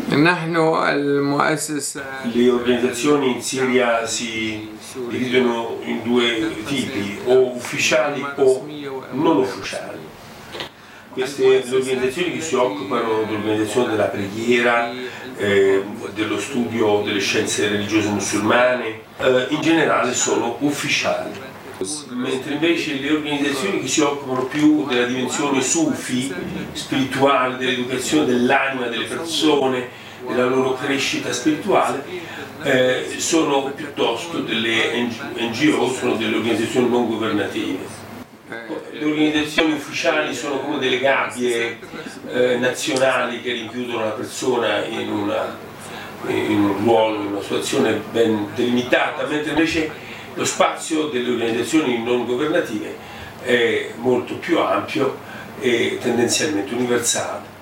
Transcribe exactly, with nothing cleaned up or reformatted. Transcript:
Le organizzazioni in Siria si dividono in due tipi, o ufficiali o non ufficiali. Queste le organizzazioni che si occupano dell'organizzazione della preghiera, eh, dello studio delle scienze religiose musulmane, eh, in generale sono ufficiali. Mentre invece le organizzazioni che si occupano più della dimensione sufi, spirituale, dell'educazione dell'anima delle persone, della loro crescita spirituale, eh, sono piuttosto delle N G O, sono delle organizzazioni non governative. Le organizzazioni ufficiali sono come delle gabbie eh, nazionali che rinchiudono la persona in, una, in un ruolo, in una situazione ben delimitata, mentre invece lo spazio delle organizzazioni non governative è molto più ampio e tendenzialmente universale.